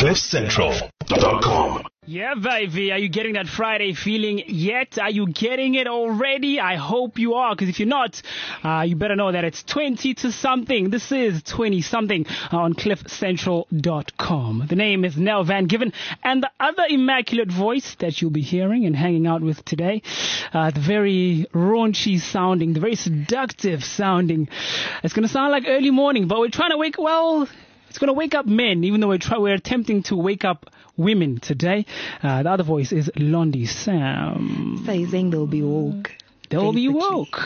CliffCentral.com. Yeah, baby. Are you getting that Friday feeling yet? Are you getting it already? I hope you are, because if you're not, you better know that it's 20 to something. This is 20 something on CliffCentral.com. The name is Nell Van Given, and the other immaculate voice that you'll be hearing and hanging out with today, the very raunchy sounding, the very seductive sounding. It's going to sound like early morning, but we're trying to it's going to wake up men, even though we're attempting to wake up women today. The other voice is Londi Sam. So you're saying they'll be woke? They'll be woke.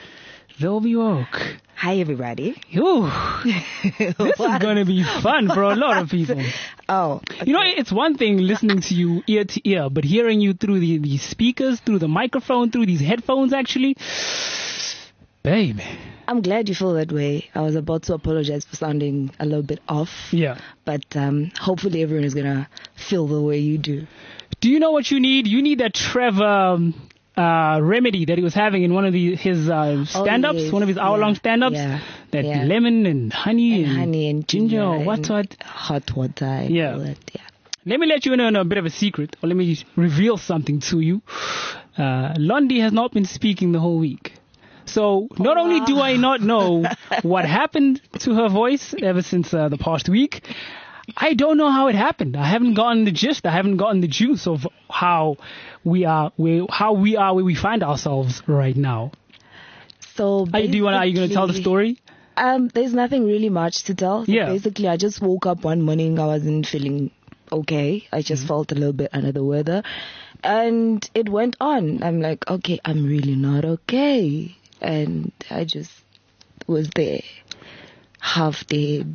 Hi, everybody. Ooh, this is going to be fun for a lot of people. Oh. Okay. You know, it's one thing listening to you ear to ear, but hearing you through the speakers, through the microphone, through these headphones, actually, baby. I'm glad you feel that way. I was about to apologize for sounding a little bit off. Yeah. But hopefully everyone is going to feel the way you do. Do you know what you need? You need that Trevor remedy that he was having in one of his stand-ups, yes. one of his hour-long stand-ups. Yeah. That lemon and honey and ginger or and what? Hot water. Yeah. All that, yeah. Let me let you in on a bit of a secret, or let me reveal something to you. Londi has not been speaking the whole week. So not only do I not know what happened to her voice ever since the past week, I don't know how it happened. I haven't gotten the gist. I haven't gotten the juice of how we are where we find ourselves right now. So are you going to tell the story? There's nothing really much to tell. So basically, I just woke up one morning. I wasn't feeling okay. I just felt a little bit under the weather, and it went on. I'm like, okay, I'm really not okay. And I just was there, half dead.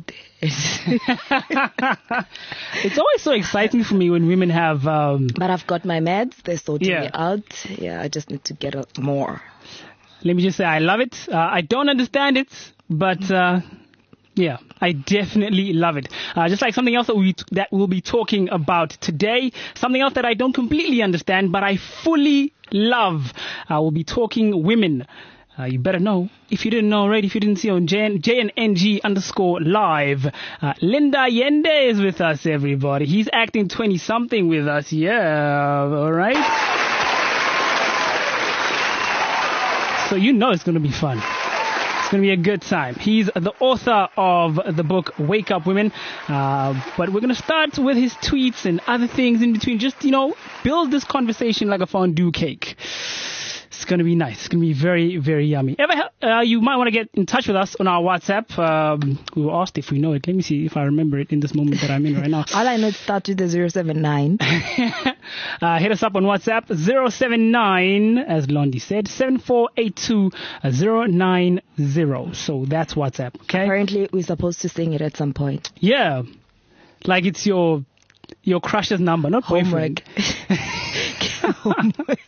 It's always so exciting for me when women have... But I've got my meds. They're sorting it out. Yeah, I just need to get more. Let me just say I love it. I don't understand it, but... yeah, I definitely love it. Just like something else that we'll be talking about today. Something else that I don't completely understand, but I fully love. We'll be talking women. You better know. If you didn't know already, if you didn't see on JNNG_live, Linda Yende is with us, everybody. He's acting 20-something with us. Yeah, all right? So you know it's going to be fun. It's going to be a good time. He's the author of the book Wake Up Women. But we're going to start with his tweets and other things in between. Just, build this conversation like a fondue cake. It's going to be nice. It's going to be very, very yummy. You might want to get in touch with us on our WhatsApp. We were asked if we know it. Let me see if I remember it in this moment that I'm in right now. All I know is start with the 079. Hit us up on WhatsApp, 079, as Londi said, 7482-090. So that's WhatsApp, okay? Apparently, we're supposed to sing it at some point. Yeah. Like it's your crush's number, not boyfriend. Homework.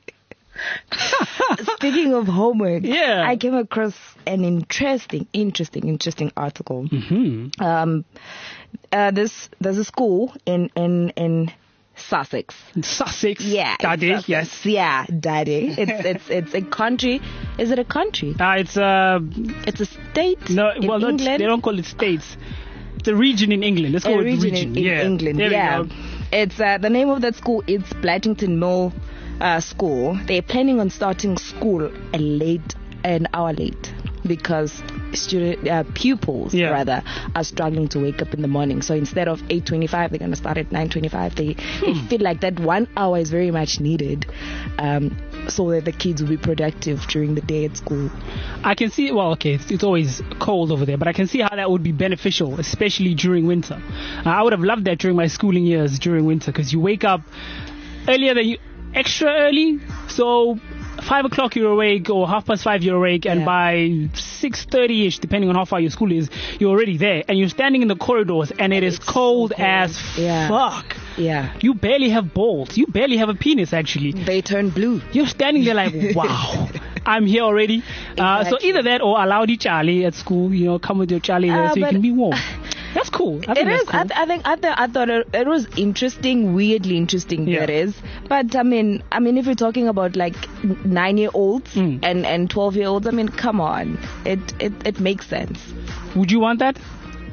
Speaking of homework, I came across an interesting article. Mm-hmm. There's a school in Sussex. Sussex? Yeah. Daddy, Sussex. yes. Yeah, Daddy. It's a country. Is it a country? It's a state. No, England? they don't call it states. It's a region in England. Let's call it region. In England. There we go. It's the name of that school is Blatchington Mill School. They're planning on starting school an hour late because pupils are struggling to wake up in the morning. So instead of 8:25, they're going to start at 9:25. They feel like that 1 hour is very much needed, so that the kids will be productive during the day at school. I can see. Well, okay, it's always cold over there, but I can see how that would be beneficial, especially during winter. I would have loved that during my schooling years during winter, because you wake up earlier extra early, so 5 o'clock you're awake, or 5:30 you're awake, and by 6:30ish, depending on how far your school is, you're already there, and you're standing in the corridors, and it is cold as fuck. Yeah. You barely have balls. You barely have a penis, actually. They turn blue. You're standing there like, wow, I'm here already. Exactly. So either that or allow the Charlie at school, come with your Charlie there so you can be warm. That's cool. I think that's cool. I thought it was interesting, weirdly interesting. That is, but I mean, if you're talking about like 9-year-olds and 12-year-olds, I mean, come on, it makes sense. Would you want that?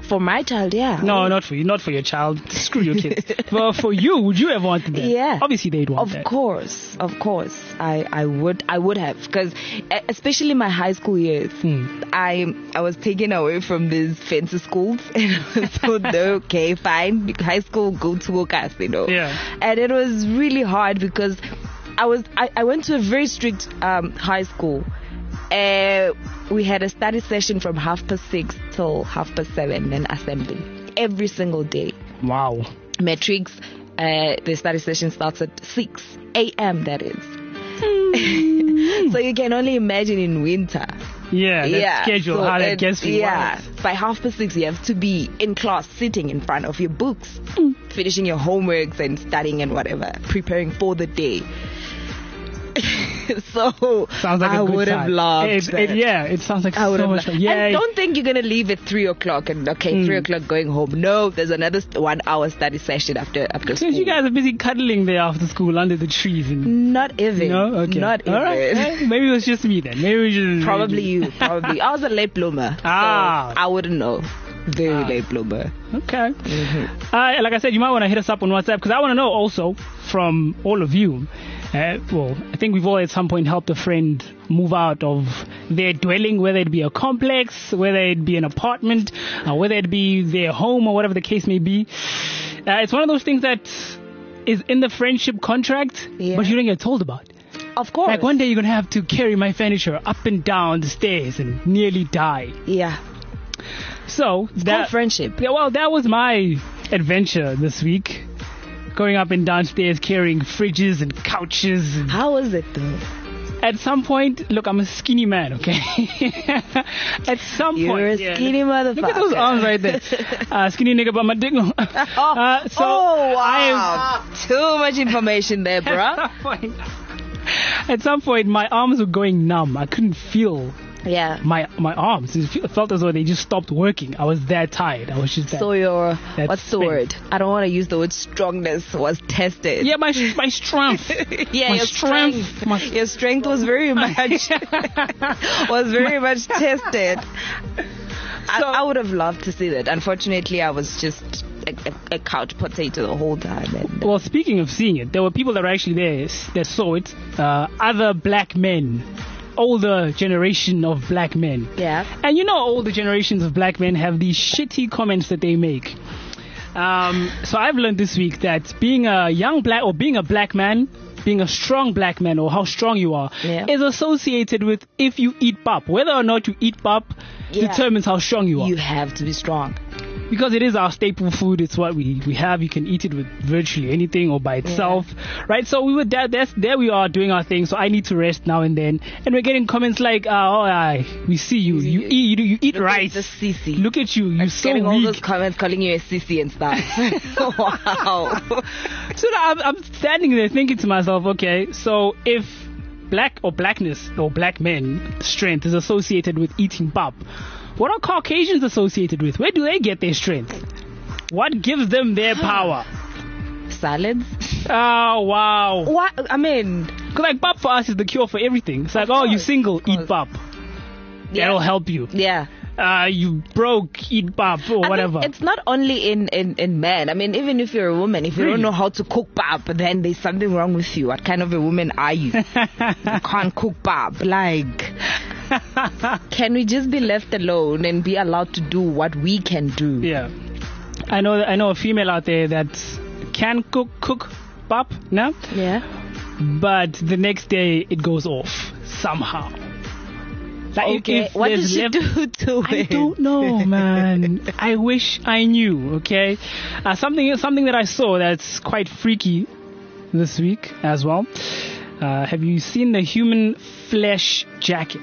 For my child, yeah. No, not for you. Not for your child. Screw your kids. For you, would you have wanted that? Yeah. Obviously, they'd want that. Of course. I would have, because especially my high school years, I was taken away from these fancy schools, and so okay, fine, high school, go to Wokas, Yeah. And it was really hard because I went to a very strict high school. We had a study session from 6:30 till 7:30, then assembly every single day. Wow. Matrix, the study session starts at 6 a.m. That is. So you can only imagine in winter. Yeah, that schedule, so how that gets for you. Yeah, by 6:30 you have to be in class, sitting in front of your books, finishing your homeworks and studying and whatever, preparing for the day. So sounds like I would have loved that. It sounds like so much fun. Yeah. And don't think you're going to leave at 3 o'clock and 3 o'clock going home. No, there's another 1 hour study session after school. You guys are busy cuddling there after school under the trees. Not even. No? Okay. Not even. All right. Maybe it was just me then. Probably you. Probably. I was a late bloomer. So I wouldn't know. Very late bloomer. Okay. Like I said, you might want to hit us up on WhatsApp, because I want to know also from all of you. I think we've all at some point helped a friend move out of their dwelling, whether it be a complex, whether it be an apartment, whether it be their home, or whatever the case may be. It's one of those things that is in the friendship contract, but you don't get told about. Of course. Like, one day you're going to have to carry my furniture up and down the stairs and nearly die. Yeah. So it's called friendship. Yeah, well, that was my adventure this week. Going up and downstairs carrying fridges and couches. How was it though? At some point, look, I'm a skinny man, okay? At some point. You're a skinny motherfucker. Look at those arms right there. Skinny nigga but my dick. Wow. Too much information there, bro. At some point, my arms were going numb. I couldn't feel my arms. It felt as though they just stopped working. I was that tired. I was just that. So your what's the word? I don't want to use the word strongness was tested. Yeah, my strength. Yeah, your strength. Your strength was very much tested. I would have loved to see that. Unfortunately, I was just a couch potato the whole time. Well, speaking of seeing it, there were people that were actually there that saw it. Other black men. Older generation of black men. Yeah. And older generations of black men have these shitty comments that they make. So I've learned this week that being a young black, or being a black man, being a strong black man, or how strong you are, is associated with if you eat pap. Whether or not you eat pap determines how strong you are. You have to be strong. Because it is our staple food. It's what we have. You can eat it with virtually anything or by itself, right? So we were there we are doing our thing. So I need to rest now and then. And we're getting comments like, we see you. You eat rice. The sissy. Look at you. You're so getting weak. All those comments calling you a sissy and stuff. Wow. So I'm standing there thinking to myself, okay, so if blackness or black men strength is associated with eating pap, what are Caucasians associated with? Where do they get their strength? What gives them their power? Salads. Oh, wow. What? I mean... Because like pap for us is the cure for everything. It's like, you're single, eat pap. Yeah. That'll help you. Yeah. You broke, eat pap or whatever. It's not only in men. I mean, even if you're a woman, if you don't know how to cook pap, then there's something wrong with you. What kind of a woman are you? You can't cook pap. Like... Can we just be left alone and be allowed to do what we can do? Yeah. I know a female out there that can cook pap, no? Yeah. But the next day it goes off somehow. Like if what did she do to it? I don't know, man. I wish I knew, okay? Something that I saw that's quite freaky this week as well. Have you seen the human flesh jacket?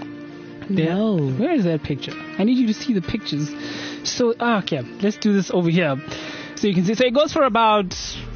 No. Where is that picture? I need you to see the pictures. So, okay, let's do this over here. So you can see. So it goes for about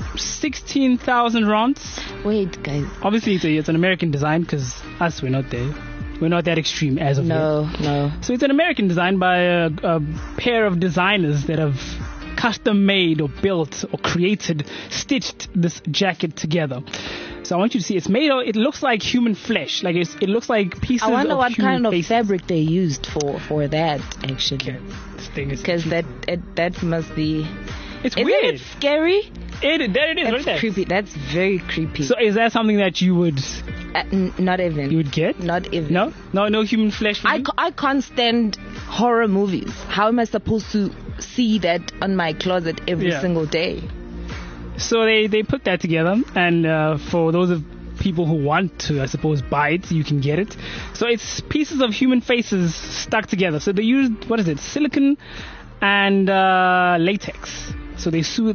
16,000 rands. Wait, guys. Obviously, it's an American design, because we're not there. We're not that extreme as of yet. No. So it's an American design by a pair of designers that have custom made or built or created, stitched this jacket together. So I want you to see. It's made of. It looks like human flesh. Like it looks like pieces. I wonder of what human kind of faces. fabric they used for that actually. Okay. This thing is Because that must be. It's Isn't weird. it scary? There it is. That's Right there. creepy. That's very creepy. So is that something that you would Not even. you would get? Not even. No human flesh. For you? I can't stand horror movies. How am I supposed to see that on my closet every single day? So they put that together, and for those of people who want to, I suppose, buy it, you can get it. So it's pieces of human faces stuck together. So they used, what is it, silicone and latex. So they sewed.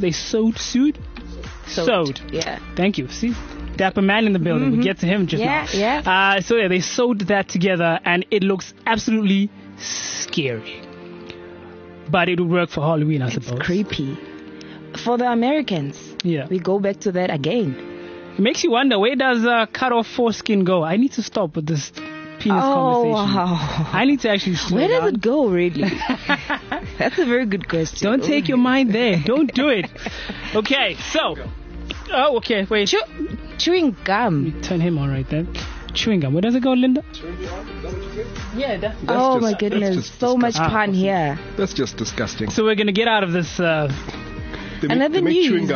Yeah. Thank you. See, dapper man in the building. We'll get to him just now. Yeah. So they sewed that together, and it looks absolutely scary. But it would work for Halloween, I suppose. It's creepy. For the Americans, we go back to that again. It makes you wonder, where does cut off foreskin go? I need to stop with this penis conversation. Wow. I need to actually slow Where does down. it go, really? That's a very good question. Don't take your mind there. Don't do it. Okay, so. Oh, okay, wait. Chewing gum. Turn him on right there. Chewing gum. Where does it go, Linda? Yeah, that's my goodness. So much pun here. That's just disgusting. So we're going to get out of this. Another news.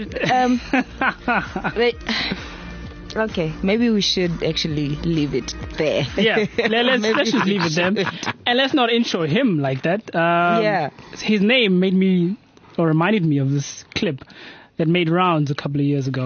Okay, maybe we should actually leave it there. Yeah, let's just leave it there. And let's not intro him like that. His name reminded me of this clip that made rounds a couple of years ago.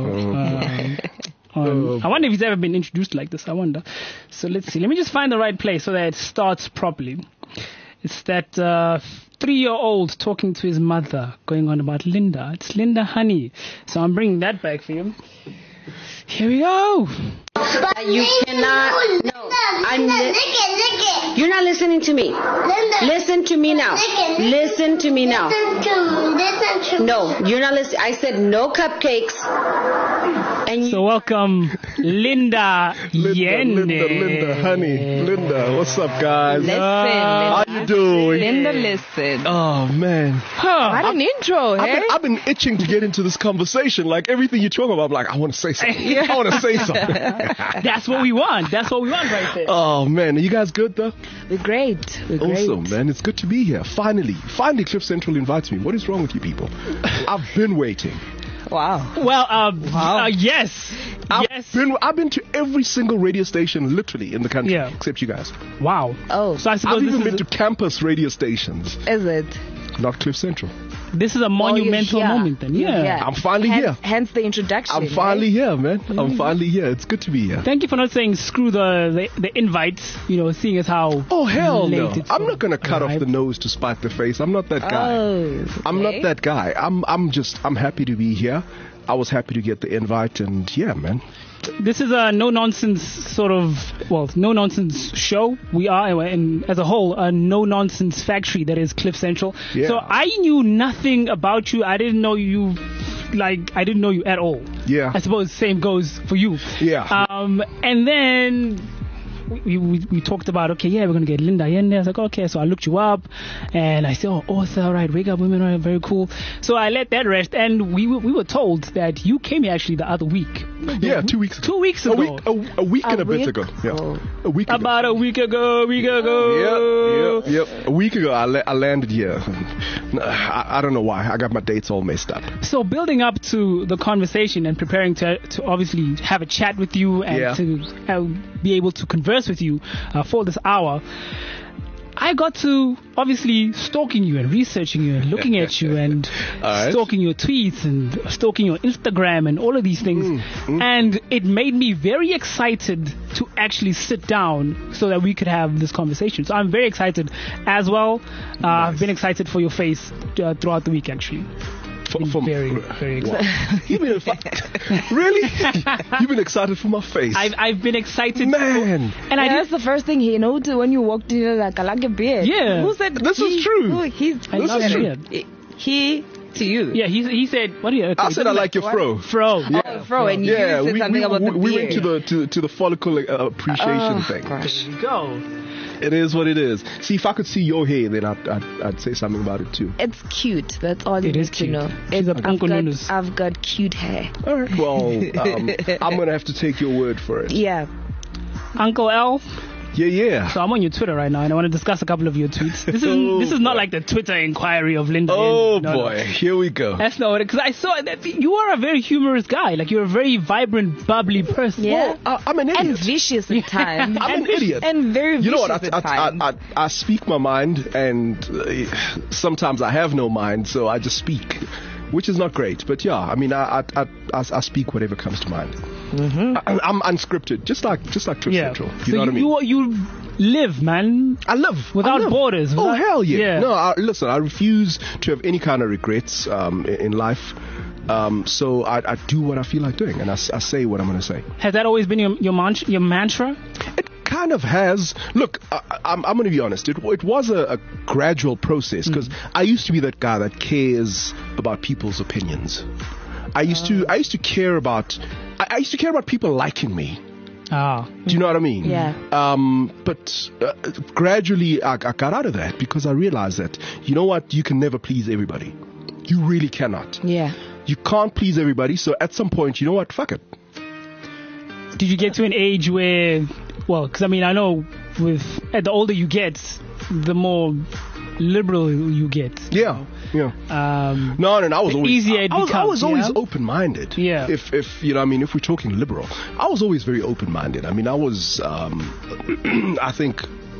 I wonder if he's ever been introduced like this. I wonder. So let's see. Let me just find the right place so that it starts properly. It's that 3-year-old talking to his mother, going on about Linda. It's Linda Honey. So I'm bringing that back for you. Here we go. You cannot. No, you're not listening to me. Listen to me now. Listen to me now. No, you're not listening. I said no cupcakes. And So welcome, Linda Yende. Linda, honey. Linda, what's up, guys? Listen, How you doing? Linda, listen. Oh, man. What an intro, hey? I've been itching to get into this conversation. Like, everything you talk about, I'm like, I want to say something. I want to say something. That's what we want. That's what we want right there. Oh, man. Are you guys good, though? We're great. Awesome, man. It's good to be here. Finally, Cliff Central invites me. What is wrong with you people? I've been waiting. Wow. Well, yes. I've been to every single radio station, literally, in the country, except you guys. Wow. Oh. So I suppose I've even this been to campus radio stations. Is it? Not Cliff Central. This is a monumental moment then. Yeah. I'm finally here. Hence the introduction. I'm finally here, man. I'm finally here. It's good to be here. Thank you for not saying screw the invites, seeing as how hell no. late it's I'm not going to cut off the nose to spite the face. I'm not that guy. Okay. I'm not that guy. I'm happy to be here. I was happy to get the invite, and yeah, man. This is a no-nonsense no-nonsense show. We are, as a whole, a no-nonsense factory that is Cliff Central. Yeah. So I knew nothing about you. I didn't know you, I didn't know you at all. Yeah. I suppose the same goes for you. Yeah. And then we talked about, we're going to get Linda in there. I was like, okay. So I looked you up, and I said, author, all right, Wake Up Women, all right, very cool. So I let that rest, and we were told that you came here actually the other week. Yeah, 2 weeks ago. 2 weeks ago. A week and a bit ago. Yeah. A week ago. About a week ago. Yep. A week ago, I landed here. I don't know why. I got my dates all messed up. So building up to the conversation and preparing to obviously have a chat with you and to be able to converse with you for this hour, I got to obviously stalking you and researching you and looking at you and stalking your tweets and stalking your Instagram and all of these things. And it made me very excited to actually sit down so that we could have this conversation. So I'm very excited as well. Nice. I've been excited for your face throughout the week, actually. Very, very excited. Really? You've been excited for my face? I've been excited. Man. And that's the first thing he noted when you walked in, like, I like a beard. Yeah. Who said this is true? This is true. He to you. Yeah, he said, what do you... Okay, I said I like your fro. Fro. Yeah. Oh, fro. And you said something about the beard. We went to the follicle appreciation thing. Gosh. There you go. It is what it is. See, if I could see your hair, then I'd say something about it too. It's cute. That's all you need to know. I've got cute hair. All right. Well, I'm gonna have to take your word for it. Yeah. Uncle L. Yeah. So I'm on your Twitter right now, and I want to discuss a couple of your tweets. This is not like the Twitter inquiry of Linda. Oh boy, here we go. That's not what. Because I saw that you are a very humorous guy. Like you're a very vibrant, bubbly person. Yeah, well, I'm an idiot. And vicious at times. I'm an idiot. And very vicious. You know what? at times. I speak my mind, and sometimes I have no mind, so I just speak, which is not great. But yeah, I mean, I speak whatever comes to mind. Mm-hmm. I'm unscripted, just like Trip Central. You know what I mean? You live, man. I live without borders. Oh hell yeah! No, listen. I refuse to have any kind of regrets in life. So I do what I feel like doing, and I say what I'm going to say. Has that always been your mantra? It kind of has. Look, I'm going to be honest. It was a gradual process because I used to be that guy that cares about people's opinions. I used to care about people liking me. Oh. Do you know what I mean? Yeah. But gradually I got out of that because I realized that, you know what, you can never please everybody. You really cannot. Yeah. You can't please everybody, so at some point, you know what, fuck it. Did you get to an age where, well, because I mean, I know the older you get, the more liberal you get. Yeah. Yeah. No, I was always easier it becomes. I was always open-minded. Yeah. If you know, I mean, if we're talking liberal, I was always very open-minded. I mean, I was, I think,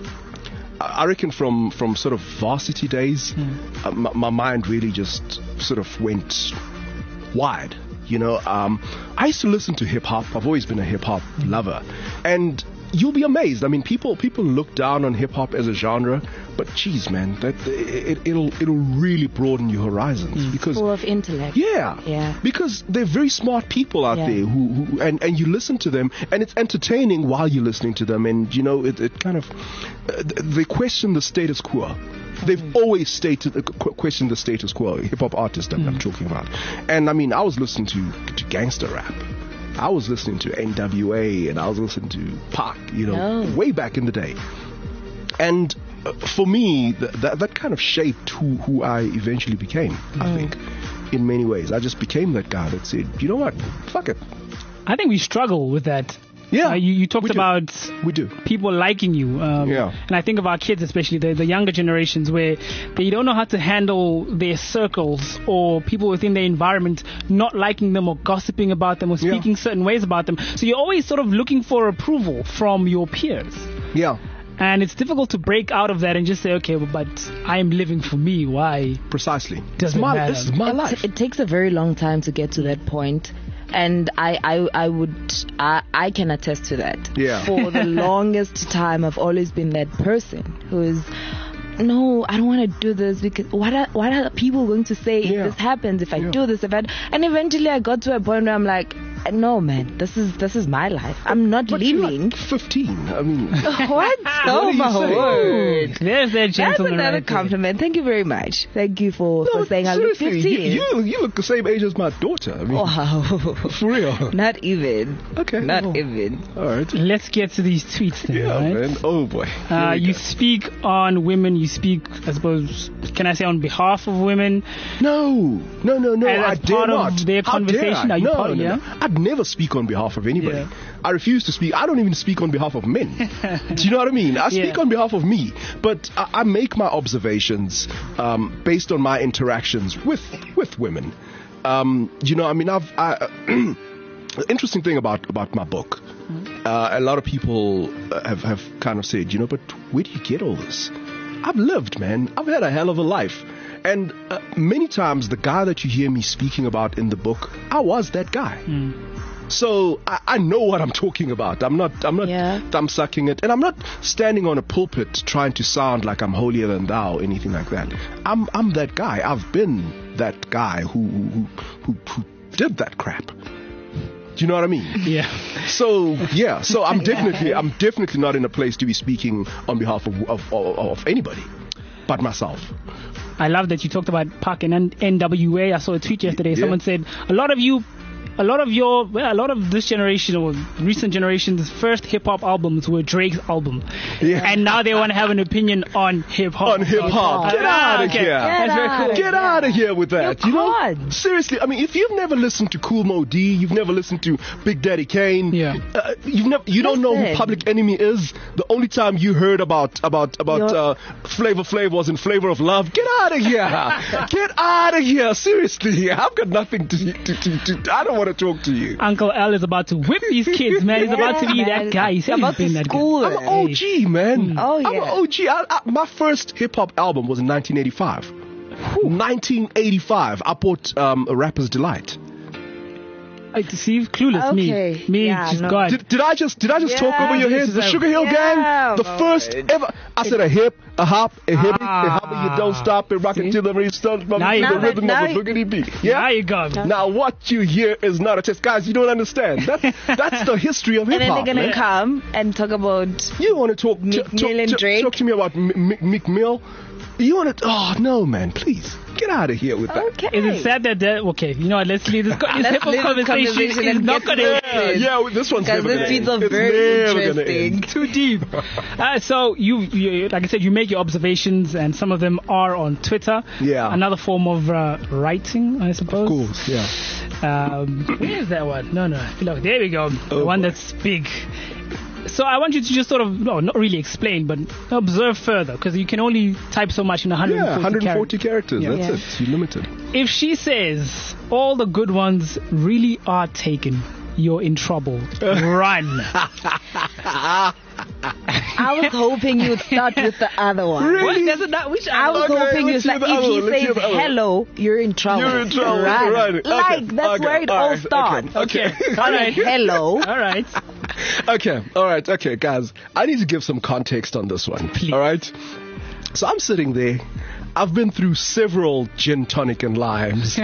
I reckon from sort of varsity days, my mind really just sort of went wide. You know, I used to listen to hip hop. I've always been a hip hop lover, and you'll be amazed. I mean, people look down on hip hop as a genre, but geez, man, that it'll really broaden your horizons because full of intellect. Yeah. Because they're very smart people out there who and you listen to them, and it's entertaining while you're listening to them, and you know it kind of they question the status quo. They've always questioned the status quo. Hip hop artists that I'm talking about, and I mean, I was listening to gangster rap. I was listening to NWA and I was listening to Pac, you know, way back in the day. And for me, that kind of shaped who I eventually became, I think, in many ways. I just became that guy that said, you know what, fuck it. I think we struggle with that. Yeah, you talked about we do people liking you. And I think of our kids, especially the younger generations, where they don't know how to handle their circles or people within their environment not liking them or gossiping about them or speaking certain ways about them. So you're always sort of looking for approval from your peers. Yeah. And it's difficult to break out of that and just say, okay, but I am living for me. Why? Precisely. This is my life. It takes a very long time to get to that point. And I can attest to that. Yeah. For the longest time, I've always been that person who is, no, I don't want to do this because what are people going to say if this happens, if I do this, and eventually I got to a point where I'm like, no, man, this is my life. I'm not leaving. You're like 15. I mean, what? Oh my word! There's that gentleman. That's another compliment. Thank you very much. Thank you for saying I look 15. You look the same age as my daughter. I mean, wow. For real. Not even. Okay. Not even. All right. Let's get to these tweets then. Yeah, right? man. Oh boy. You speak on women. You speak, I suppose, can I say on behalf of women? No. I dare part not. Of their conversation. Are you part of it? I'd never speak on behalf of anybody. Yeah. I refuse to speak. I don't even speak on behalf of men. Do you know what I mean? I speak on behalf of me, but I make my observations based on my interactions with women. You know, I mean, the interesting thing about my book, a lot of people have kind of said, you know, but where do you get all this? I've lived, man. I've had a hell of a life. And many times the guy that you hear me speaking about in the book, I was that guy. So I know what I'm talking about. I'm not thumb sucking it, and I'm not standing on a pulpit trying to sound like I'm holier than thou or anything like that. I'm that guy. I've been that guy who did that crap. Do you know what I mean? Yeah. So I'm definitely not in a place to be speaking on behalf of anybody but myself. I love that you talked about Pac and NWA. I saw a tweet yesterday. Someone said, a lot of you a lot of this generation or recent generation's first hip hop albums were Drake's album, and now they want to have an opinion on hip hop. Get out of here! That's very cool. Get out of here with that. You know, seriously. I mean, if you've never listened to Kool Moe Dee, you've never listened to Big Daddy Kane. Yeah. You don't know who Public Enemy is. The only time you heard about Flavor Flav was in Flavor of Love. Get out of here! Get out of here! Seriously, I've got nothing to. I don't want to talk to you. Uncle Al is about to whip these kids, man. He's about to be that guy. He's about to school. I'm an OG, man. Oh yeah. I'm an OG. My first hip hop album was in 1985. 1985. I bought A Rapper's Delight. I deceive clueless. Okay. Me. God. Did I just talk over your head? The Sugar Hill Gang, the first ever. I said a hip, a hop, a hippie, a hopper. You don't stop it, rocking till the rhythm of the boogity beat. Yeah, there you go. Now what you hear is not a test, guys. You don't understand. That's the history of hip hop. And then they're gonna come and talk about. You want to talk Meek Mill and Drake? Talk to me about Meek Mill. You want to? Oh no, man! Please get out of here with that. Okay. Is it sad that okay? You know what? Let's leave this hip hop conversation. Is not gonna. Yeah, this one's never gonna end. Because the very interesting. Too deep. So you, like I said, you make your observations, and some of them are on Twitter. Yeah. Another form of writing, I suppose. Of course. Yeah. Where is that one? No. Look, there we go. The one that's big. So I want you to just sort of, not really explain, but observe further, because you can only type so much in 140 characters. Yeah. That's it. You're limited. If she says all the good ones really are taken, you're in trouble. Run. I was hoping you'd start with the other one. Really? I was hoping you'd start. If he says hello, you're in trouble. You're in trouble. Run. Like, that's where it all starts. Okay. All right. Hello. All right. Okay. All right. Okay, guys. I need to give some context on this one. Please. All right. So I'm sitting there. I've been through several gin tonic and limes.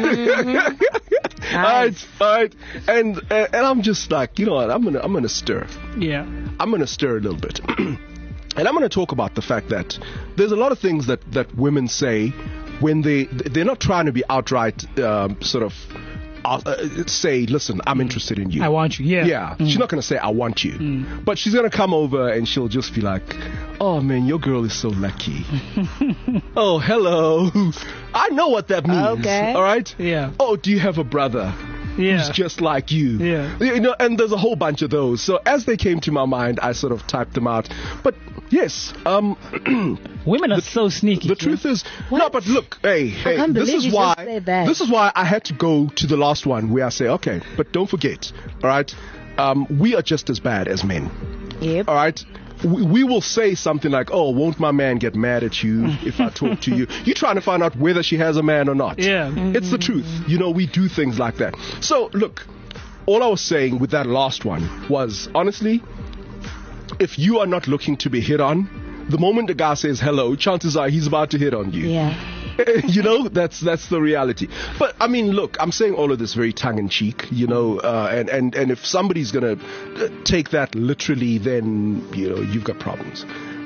Nice. All right. And I'm just like, you know what? I'm gonna stir. Yeah. I'm gonna stir a little bit. And I'm gonna talk about the fact that there's a lot of things that women say when they're not trying to be outright sort of say, listen, I'm interested in you. I want you. Yeah. She's not going to say I want you, but she's going to come over and she'll just be like, oh man, your girl is so lucky. Oh, hello. I know what that means. Okay. All right. Yeah. Oh, do you have a brother? Yeah. Who's just like you. Yeah. You know, and there's a whole bunch of those. So as they came to my mind, I sort of typed them out. But yes, women are so sneaky. The truth is, no, but look, hey, this is why I had to go to the last one where I say, okay, but don't forget, all right, we are just as bad as men. Yep. All right. We will say something like, oh, won't my man get mad at you if I talk to you? You're trying to find out whether she has a man or not. Yeah. It's the truth. You know, we do things like that. So, look, all I was saying with that last one was, honestly, if you are not looking to be hit on, the moment the guy says hello, chances are he's about to hit on you. Yeah. You know, that's the reality. But I mean, look, I'm saying all of this very tongue-in-cheek, you know, and if somebody's gonna take that literally, then you know you've got problems.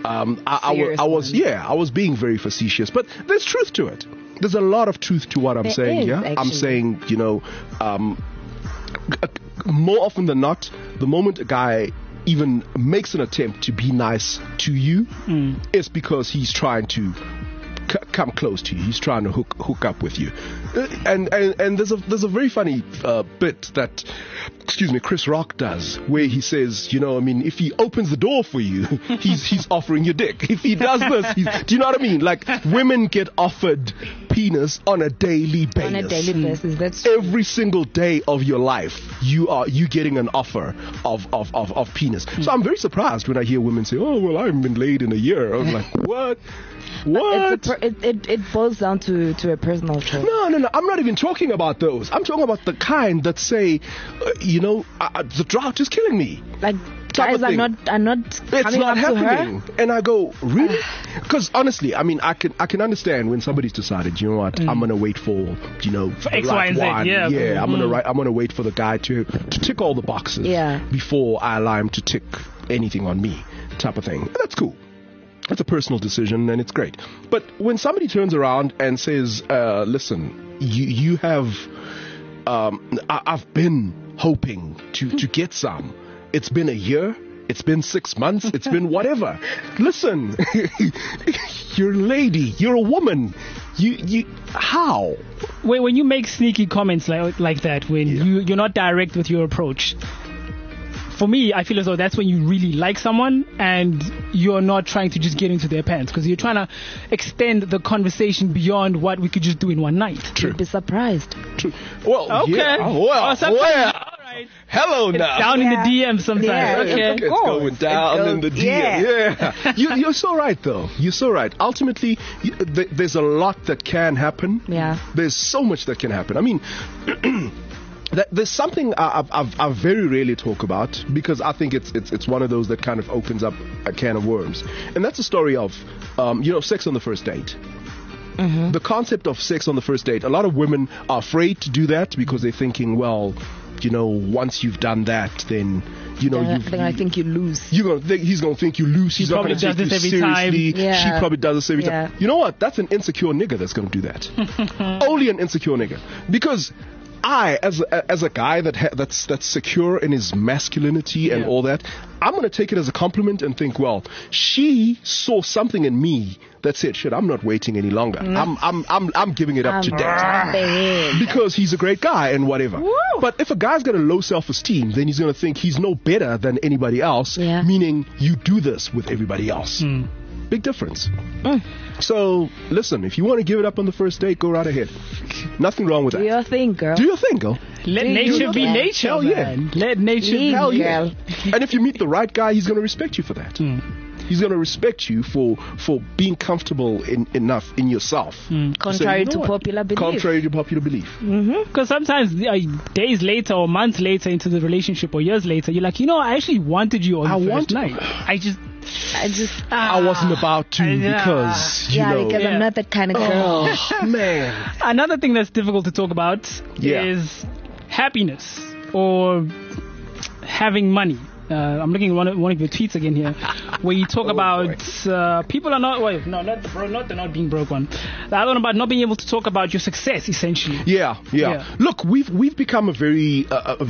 I was being very facetious, but there's truth to it. There's a lot of truth to what I'm saying. Actually. I'm saying, you know, more often than not, the moment a guy even makes an attempt to be nice to you, it's because he's trying to come close to you. He's trying to hook up with you. And there's a very funny bit that, Chris Rock does, where he says, you know, I mean, if he opens the door for you, he's offering you dick. If he does this, do you know what I mean? Like, women get offered penis on a daily basis. On a daily basis, that's true. Every single day of your life, you getting an offer of penis. So I'm very surprised when I hear women say, oh, well, I haven't been laid in a year. I'm like, what? What? It boils down to a personal choice. No. I'm not even talking about those. I'm talking about the kind that say, the drought is killing me. Like, guys are not it's not happening. And I go, really? Because honestly, I mean, I can understand when somebody's decided, you know what, I'm gonna wait for, you know, for X, Y, and Z. Yeah. I'm gonna wait for the guy to tick all the boxes before I allow him to tick anything on me, type of thing. And that's cool. It's a personal decision and it's great. But when somebody turns around and says, listen, you have I've been hoping to get some. It's been a year. It's been 6 months. It's been whatever. Listen, you're a lady. You're a woman. How? When you make sneaky comments like that, when you're not direct with your approach, for me, I feel as though that's when you really like someone and you're not trying to just get into their pants, because you're trying to extend the conversation beyond what we could just do in one night. True. You'd be surprised. True. Well, okay. Yeah. Well. All right. Hello now. Down in the DM sometimes. Yeah, okay. It's going down in the DM. Yeah. You're so right, though. You're so right. Ultimately, there's a lot that can happen. Yeah. There's so much that can happen. I mean, there's something I very rarely talk about, because I think it's one of those that kind of opens up a can of worms. And that's the story of, sex on the first date. Mm-hmm. The concept of sex on the first date. A lot of women are afraid to do that because they're thinking, well, once you've done that, then I think you lose. He's gonna think you lose. He's not gonna take you seriously. Yeah. She probably does this every time. You know what? That's an insecure nigga that's gonna do that. Only an insecure nigga. Because I, as a guy that's secure in his masculinity and all that, I'm gonna take it as a compliment and think, well, she saw something in me that said, shit, I'm not waiting any longer. I'm giving it up to date. Because he's a great guy and whatever. Woo. But if a guy's got a low self-esteem, then he's gonna think he's no better than anybody else. Yeah. Meaning you do this with everybody else. Big difference. So, listen, if you want to give it up on the first date, go right ahead. Nothing wrong with that. Do your thing, girl. Do your thing, girl. Let nature be nature. Hell yeah. Man. Let nature be. Hell yeah. And if you meet the right guy, he's going to respect you for that. He's going to respect you for being comfortable enough in yourself. Contrary to popular belief. Contrary to popular belief. Because sometimes days later or months later into the relationship or years later, you're like, I actually wanted you on the first night. I wasn't about to because, because I'm not that kind of girl. Oh, man. Another thing that's difficult to talk about is happiness or having money. I'm looking at one of your tweets again here, where you talk about people are not they're not being broke one. The other one about not being able to talk about your success, essentially. Yeah. Look, we've become a very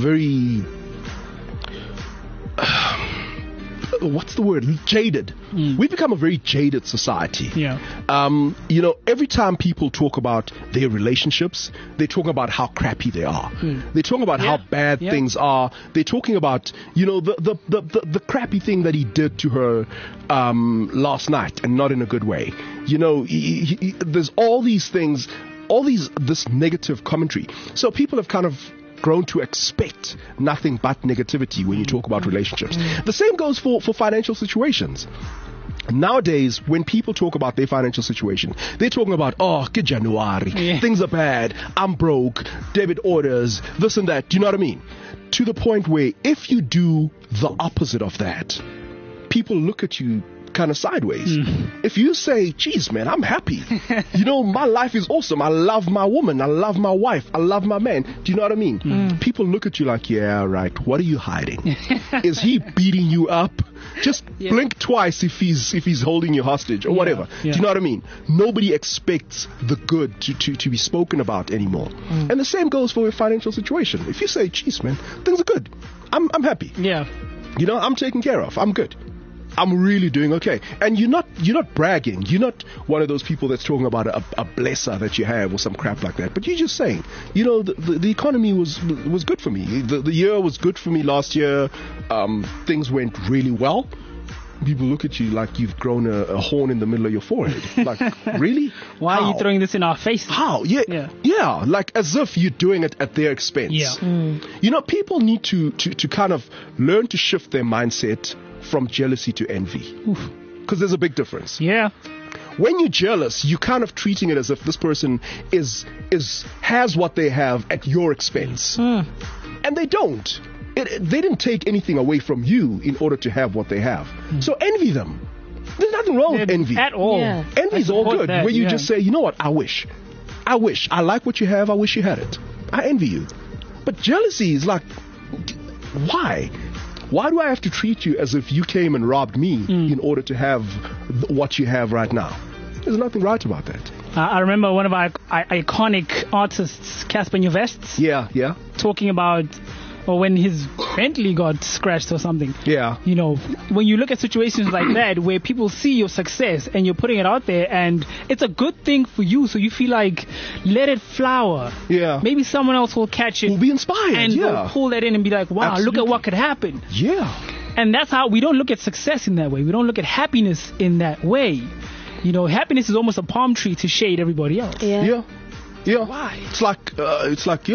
what's the word? Jaded. We've become a very jaded society. Yeah. Every time people talk about their relationships, they talk about how crappy they are. They talk about how bad things are. They're talking about, the crappy thing that he did to her last night, and not in a good way. There's all these things, this negative commentary. So people have kind of grown to expect nothing but negativity when you talk about relationships. The same goes for financial situations. Nowadays, when people talk about their financial situation, they're talking about, good January, things are bad, I'm broke, debit orders, this and that. Do you know what I mean? To the point where if you do the opposite of that, people look at you kind of sideways. If you say, geez, man, I'm happy. My life is awesome. I love my woman. I love my wife. I love my man. Do you know what I mean? People look at you like, yeah, right. What are you hiding? Is he beating you up? Just blink twice if he's holding you hostage or whatever. Do you know what I mean? Nobody expects the good to be spoken about anymore. And the same goes for a financial situation. If you say, geez, man, things are good. I'm happy. Yeah. I'm taken care of. I'm good. I'm really doing okay. And you're not bragging. You're not one of those people that's talking about a blesser that you have or some crap like that. But you're just saying, the economy was good for me. The year was good for me last year. Things went really well. People look at you like you've grown a horn in the middle of your forehead. Like, really? Why are you throwing this in our face? How? Yeah. Like as if you're doing it at their expense. Yeah. People need to kind of learn to shift their mindset from jealousy to envy. Because there's a big difference. Yeah. When you're jealous, you're kind of treating it as if this person has what they have at your expense. And they don't. They didn't take anything away from you in order to have what they have. So envy them. There's nothing wrong with envy. At all. Yeah. Envy is all good. Where you just say, you know what, I wish. I like what you have. I wish you had it. I envy you. But jealousy is like, why? Why do I have to treat you as if you came and robbed me in order to have what you have right now? There's nothing right about that. I remember one of our iconic artists, Casper Nyovest, Yeah. talking about when his Bentley got scratched or something. Yeah. You know, when you look at situations like that where people see your success and you're putting it out there and it's a good thing for you, so you feel like, let it flower. Yeah. Maybe someone else will catch it. Will be inspired. And will pull that in and be like, wow, Absolutely. look at what could happen. Yeah. And that's how we don't look at success in that way. We don't look at happiness in that way. You know, happiness is almost a palm tree to shade everybody else. Yeah. Why? It's like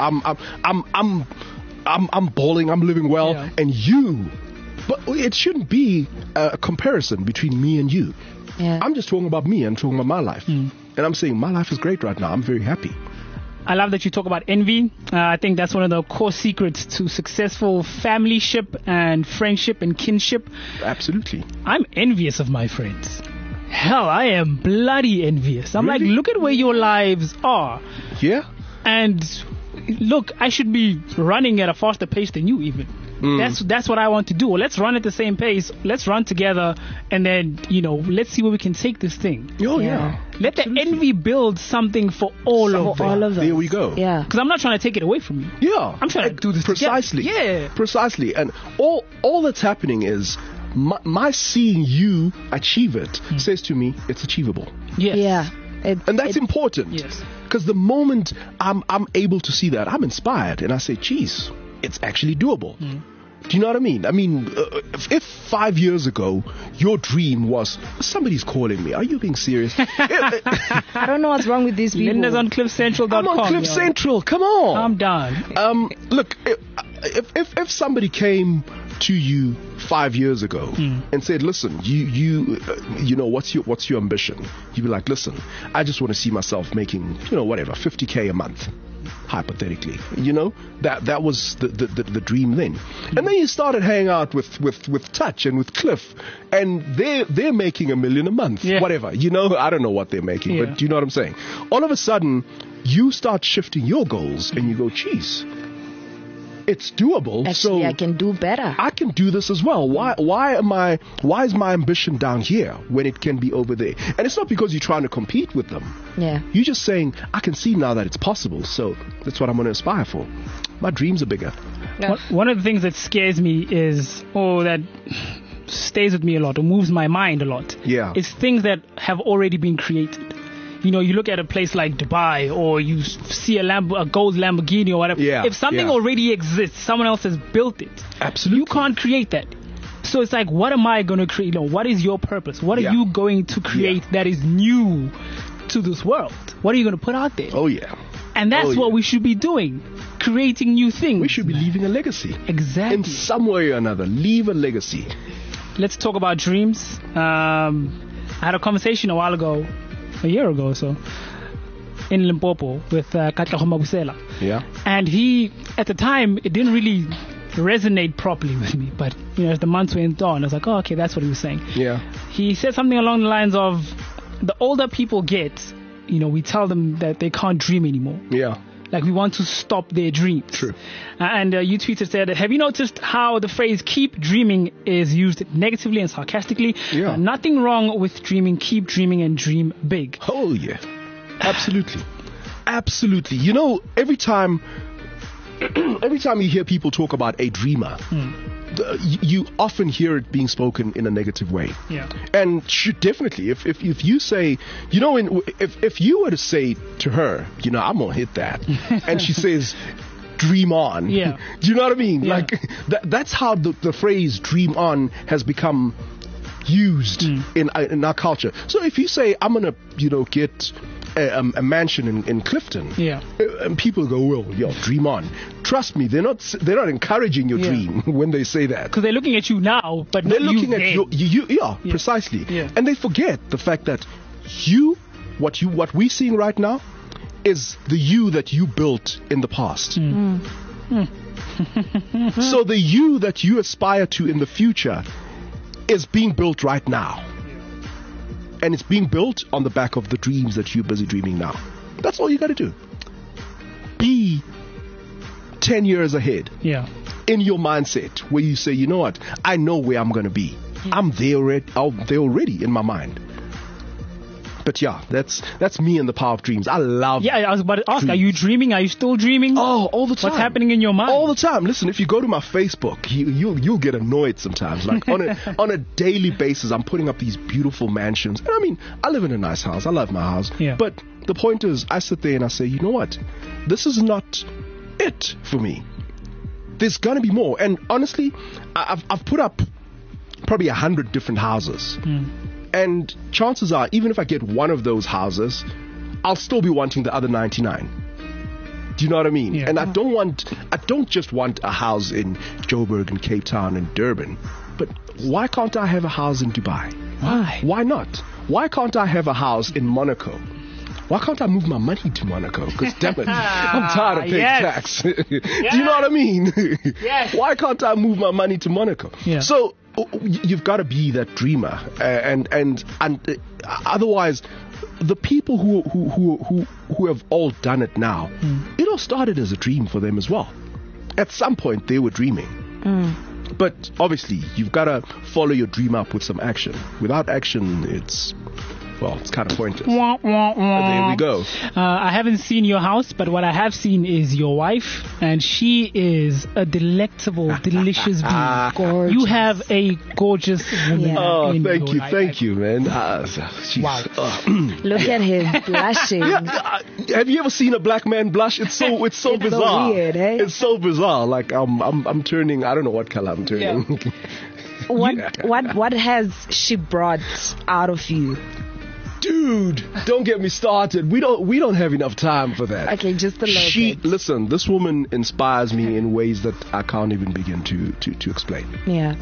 I'm balling, I'm living well, and you. But it shouldn't be a comparison between me and you. Yeah. I'm just talking about me and talking about my life. And I'm saying my life is great right now. I'm very happy. I love that you talk about envy. I think that's one of the core secrets to successful familyship and friendship and kinship. Absolutely. I'm envious of my friends. Hell, I am bloody envious. I'm Really? like, look at where your lives are. Yeah. And look, I should be running at a faster pace than you even. That's what I want to do. Well, let's run at the same pace. Let's run together, and then, you know, let's see where we can take this thing. Oh, yeah. Let the envy build something for all of them. There we go. Yeah. Because I'm not trying to take it away from you. Yeah. I'm trying to do this precisely. together. Yeah. Precisely. And all that's happening is my seeing you achieve it says to me it's achievable. Yes. Yeah. And that's important. Yes. Because the moment I'm able to see that, I'm inspired, and I say, geez, it's actually doable. Do you know what I mean? I mean, if 5 years ago your dream was, somebody's calling me, are you being serious? I don't know what's wrong with these people. Linda's on cliffcentral.com. I'm on Cliff Central. Come on. I'm done. Look, if somebody came to you 5 years ago and said, listen, you know, what's your ambition? You'd be like, listen, I just want to see myself making, you know, whatever, 50K a month. Hypothetically, you know, that was the dream then. And then you started hanging out with Touch and with Cliff, and they're making $1 million a month, whatever, you know. I don't know what they're making, but do you know what I'm saying? All of a sudden you start shifting your goals and you go, geez, it's doable. Actually, so I can do better. I can do this as well. Why is my ambition down here when it can be over there? And it's not because you're trying to compete with them. Yeah. You're just saying, I can see now that it's possible, so that's what I'm going to aspire for. My dreams are bigger. Yeah. One of the things that scares me is, that stays with me a lot or moves my mind a lot, is things that have already been created. You know, you look at a place like Dubai, or you see a gold Lamborghini or whatever. Yeah, if something already exists, someone else has built it. Absolutely. You can't create that. So it's like, what am I going to create? You know, what is your purpose? What are you going to create that is new to this world? What are you going to put out there? Oh, yeah. And that's what we should be doing. Creating new things. We should be leaving a legacy. Exactly. In some way or another. Leave a legacy. Let's talk about dreams. I had a conversation a while ago, a year ago or so, in Limpopo with Katlaho Mabusela. Yeah. And he, at the time, it didn't really resonate properly with me. But, you know, as the months went on, I was like, oh, okay, that's what he was saying. Yeah. He said something along the lines of, the older people get, you know, we tell them that they can't dream anymore. Yeah. Like, we want to stop their dreams. True. And you tweeted, said, have you noticed how the phrase keep dreaming is used negatively and sarcastically? Yeah. Nothing wrong with dreaming. Keep dreaming and dream big. Oh, yeah. Absolutely. Absolutely. You know, every time you hear people talk about a dreamer, you often hear it being spoken in a negative way. Yeah. And definitely, if you say, you know, if you were to say to her, you know, I'm gonna hit that, and she says, dream on. Yeah. Do you know what I mean? Yeah. Like that's how the phrase dream on has become used in our culture. So if you say, I'm gonna, you know, get a mansion in Clifton, and people go, well, dream on. Trust me, they're not encouraging your dream when they say that, because they're looking at you now, but they're not looking you at you. Precisely. And they forget the fact that what we're seeing right now is the you that you built in the past. So the you that you aspire to in the future is being built right now. And it's being built on the back of the dreams that you're busy dreaming now. That's all you got to do. Be 10 years ahead in your mindset, where you say, you know what, I know where I'm going to be. I'm there already in my mind. But yeah, that's me and the power of dreams. I love. Yeah, I was about to ask, are you dreaming? Are you still dreaming? Oh, all the time. What's happening in your mind? All the time. Listen, if you go to my Facebook, you'll get annoyed sometimes. Like on a daily basis, I'm putting up these beautiful mansions. And I mean, I live in a nice house. I love my house. Yeah. But the point is, I sit there and I say, you know what? This is not it for me. There's gonna be more. And honestly, I've put up probably 100 different houses. And chances are, even if I get one of those houses, I'll still be wanting the other 99. Do you know what I mean? Yeah. And I don't just want a house in Joburg and Cape Town and Durban, but why can't I have a house in Dubai? Why? Why not? Why can't I have a house in Monaco? Why can't I move my money to Monaco? Because damn it, I'm tired of paying tax. Do you know what I mean? Yes. Why can't I move my money to Monaco? Yeah. So you've got to be that dreamer, and otherwise, the people who have all done it now, it all started as a dream for them as well. At some point, they were dreaming. But obviously, you've got to follow your dream up with some action. Without action, it's kind of pointless. Wah, wah, wah. There we go. I haven't seen your house, but what I have seen is your wife, and she is a delectable, delicious being. Gorgeous. You have a gorgeous woman. Yeah. Oh, in thank your you, life. thank you, man. Wow. Look at him blushing. Have you ever seen a black man blush? It's so It's bizarre. so weird, eh? It's so bizarre. Like I'm turning. I don't know what color I'm turning. What has she brought out of you? Dude, don't get me started. We don't have enough time for that. Okay, just a little bit. Listen, this woman inspires me in ways that I can't even begin to explain. Yeah.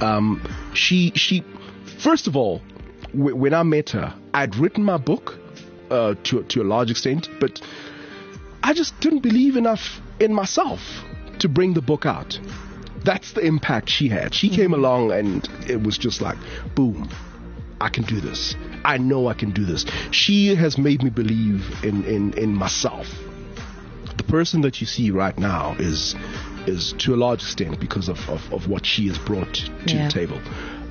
She first of all, when I met her, I'd written my book to a large extent, but I just didn't believe enough in myself to bring the book out. That's the impact she had. She came along and it was just like, boom, I can do this. I know I can do this. She has made me believe in myself. The person that you see right now is to a large extent because of what she has brought to the table.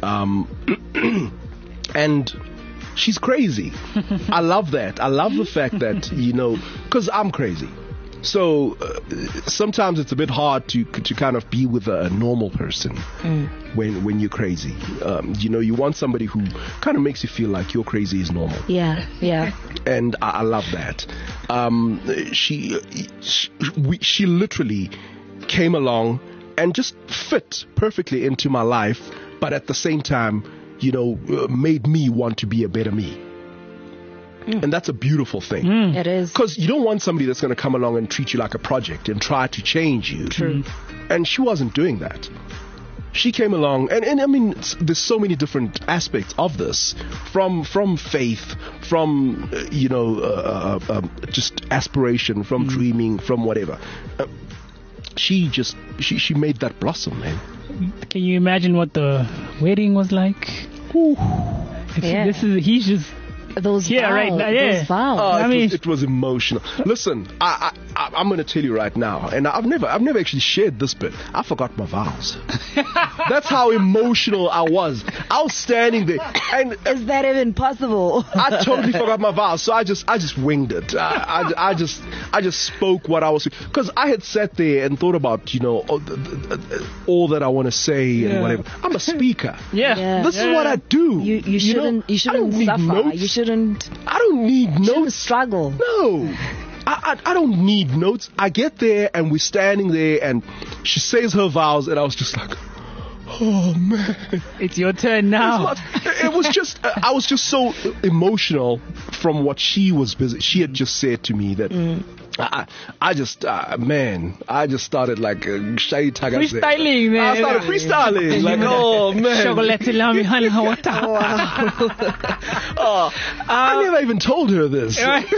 And she's crazy. I love that. I love the fact that, because I'm crazy. So sometimes it's a bit hard to kind of be with a normal person when you're crazy. You want somebody who kind of makes you feel like your crazy is normal. Yeah. And I love that. She literally came along and just fit perfectly into my life, but at the same time, made me want to be a better me. And that's a beautiful thing. It is. Because you don't want somebody that's going to come along and treat you like a project and try to change you. True. And she wasn't doing that. She came along, and I mean, there's so many different aspects of this, from faith, from just aspiration, from dreaming, from whatever. She made that blossom, man. Can you imagine what the wedding was like? He's just. Those vows. Right now, Those vows. It was emotional. Listen, I'm going to tell you right now, and I've never actually shared this bit. I forgot my vows. That's how emotional I was. I was standing there, and is that even possible? I totally forgot my vows, so I just winged it. I just spoke what I was, because I had sat there and thought about all that I want to say and whatever. I'm a speaker. This is what I do. You shouldn't suffer. Notes. I don't need notes. You shouldn't struggle. No. I don't need notes. I get there and we're standing there and she says her vows and I was just like, oh man. It's your turn now. It was just, I was just so emotional from what she had just said to me that I just started like freestyling, man. I started freestyling, like, oh man. I never even told her this.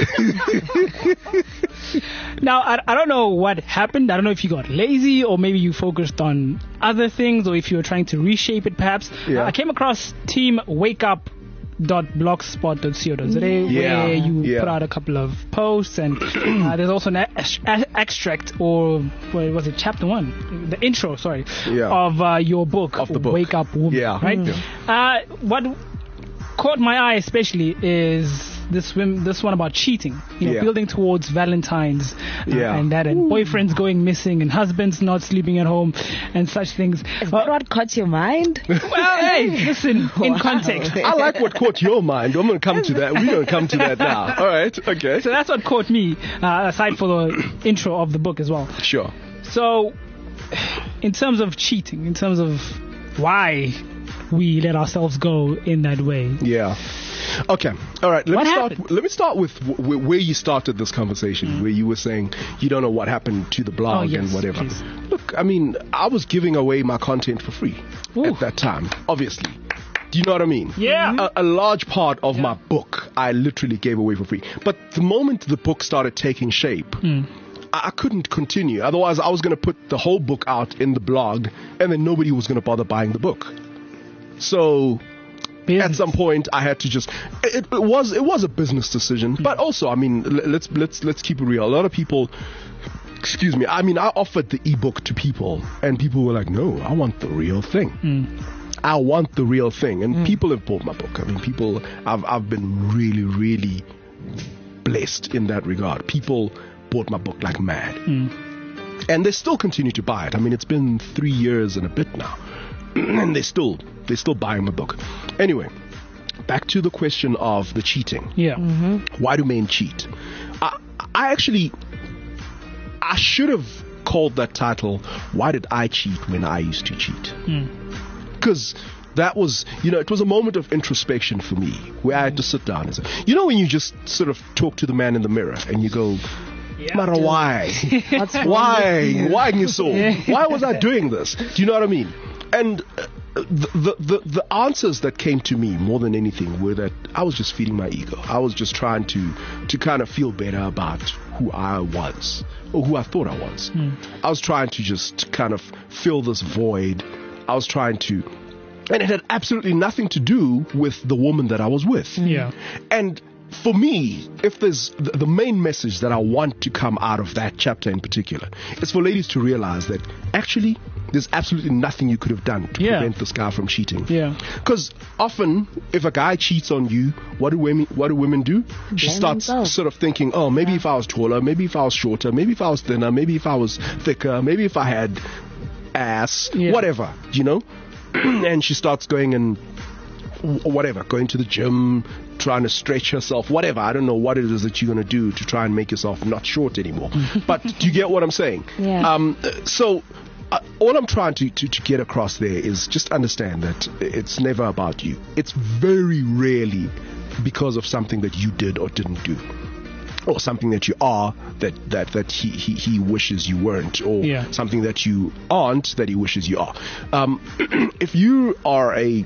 Now, I don't know what happened. I don't know if you got lazy or maybe you focused on other things or if you were trying to reshape it perhaps. Yeah. I came across Team Wake Up .blogspot.co.za where you put out a couple of posts and there's also an extract or what was it, chapter 1, the intro of your book, Wake Up Woman, right? What caught my eye especially is this one about cheating, Yeah. building towards Valentine's and boyfriends going missing and husbands not sleeping at home and such things. Is that what caught your mind? Well, hey, listen, in context. I like what caught your mind. I'm going to come to that. We're going to come to that now. All right. Okay. So that's what caught me, aside for the intro of the book as well. Sure. So, in terms of cheating, in terms of why we let ourselves go in that way. Yeah. Okay. All right. Let happened? me start with where you started this conversation, where you were saying you don't know what happened to the blog and whatever. Please. Look, I mean, I was giving away my content for free at that time, obviously. Do you know what I mean? Yeah. A large part of my book I literally gave away for free. But the moment the book started taking shape, I couldn't continue. Otherwise, I was going to put the whole book out in the blog, and then nobody was going to bother buying the book. So at some point, I had to just. It was a business decision, but also, I mean, let's keep it real. A lot of people. Excuse me. I mean, I offered the ebook to people, and people were like, "No, I want the real thing. I want the real thing." And people have bought my book. I mean, I've been really, really blessed in that regard. People bought my book like mad, and they still continue to buy it. I mean, it's been 3 years and a bit now, and they're still buying my book. Anyway, back to the question of the cheating. Yeah. Why do men cheat? I should have called that title, "Why Did I Cheat When I Used to Cheat?" Because that was, it was a moment of introspection for me where I had to sit down and say, when you just sort of talk to the man in the mirror and you go, Mara, why? Why was I doing this? Do you know what I mean? And the answers that came to me more than anything were that I was just feeding my ego. I was just trying to kind of feel better about who I was, or who I thought I was. I was trying to just kind of fill this void. I was trying to, and it had absolutely nothing to do with the woman that I was with. Yeah. And for me, if there's the main message that I want to come out of that chapter in particular, is for ladies to realize that actually there's absolutely nothing you could have done to prevent this guy from cheating. Yeah. Because often, if a guy cheats on you, what do women do? She starts sort of thinking, oh, maybe if I was taller, maybe if I was shorter, maybe if I was thinner, maybe if I was thicker, maybe if I had ass, whatever, and she starts going and going to the gym, trying to stretch herself, whatever. I don't know what it is that you're going to do to try and make yourself not short anymore. But do you get what I'm saying? Yeah. So all I'm trying to get across there is just understand that it's never about you. It's very rarely because of something that you did or didn't do, or something that you are that he wishes you weren't, or something that you aren't that he wishes you are. If you are a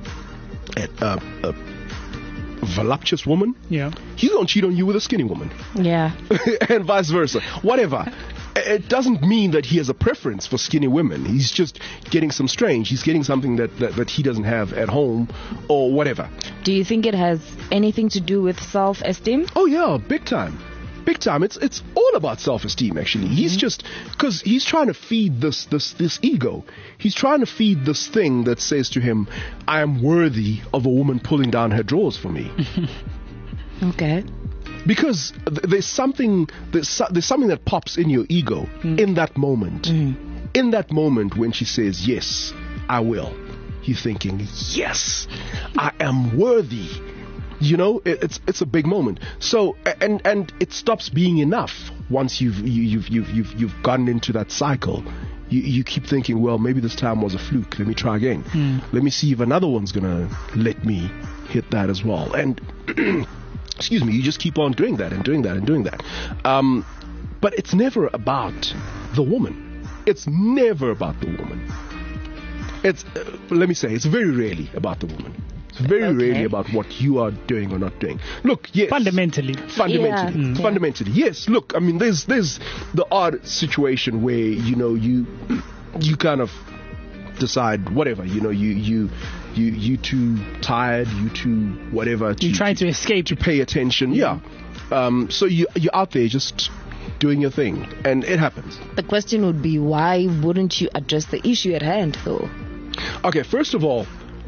voluptuous woman, he's gonna cheat on you with a skinny woman. Yeah. And vice versa. Whatever. It doesn't mean that he has a preference for skinny women. He's just getting some strange. He's getting something that he doesn't have at home, or whatever. Do you think it has anything to do with self-esteem? Oh yeah, big time. Big time. It's all about self-esteem, actually. He's just, because he's trying to feed this ego. He's trying to feed this thing that says to him, I am worthy of a woman pulling down her drawers for me. Okay. Because there's something that pops in your ego in that moment. In that moment when she says, yes, I will. You're thinking, yes, I am worthy. It's a big moment. So and it stops being enough once you've gotten into that cycle. You keep thinking, well, maybe this time was a fluke. Let me try again. Let me see if another one's gonna let me hit that as well. And excuse me, you just keep on doing that and doing that and doing that. But it's never about the woman. It's never about the woman. It's it's very rarely about the woman. It's very rarely about what you are doing or not doing. Look, yes. Fundamentally, yes. Look, I mean, there's the odd situation where you kind of decide whatever. You too tired. You too whatever. You're trying to escape. To pay attention. Yeah. So you're out there just doing your thing, and it happens. The question would be, why wouldn't you address the issue at hand, though? Okay, first of all,